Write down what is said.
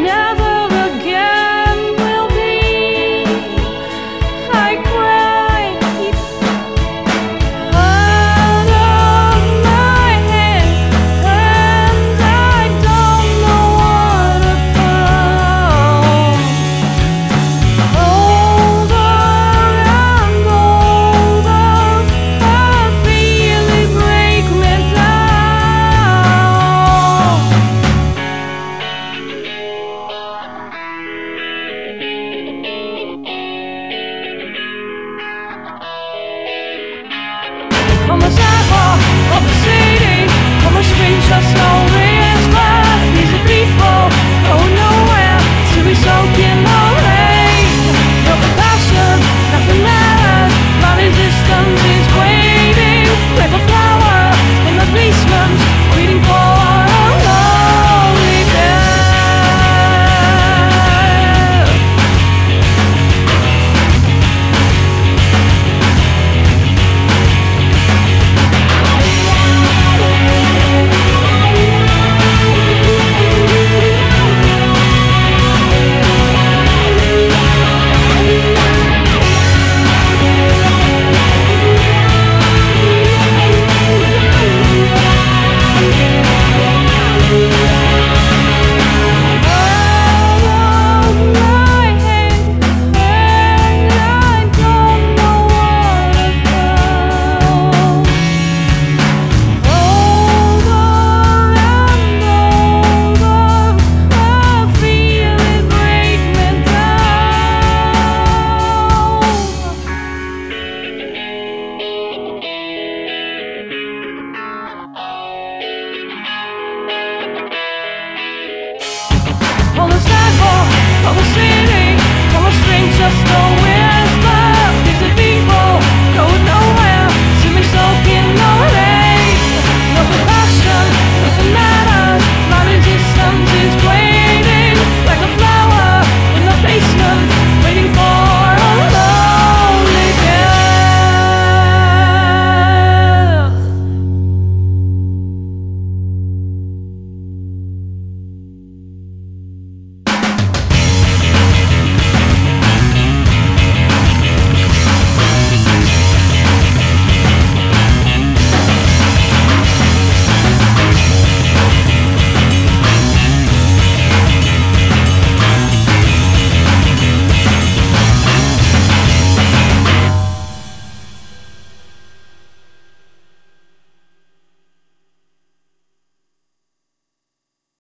On the sidewalk of the city, on the streets of snowy and glass, these are people going nowhere to be soaking the rain. No compassion, nothing matters. My resistance is waiting. Paper flower in the basement, waiting for a lonely death. On the sidewalk of the city, on the strings just the wind.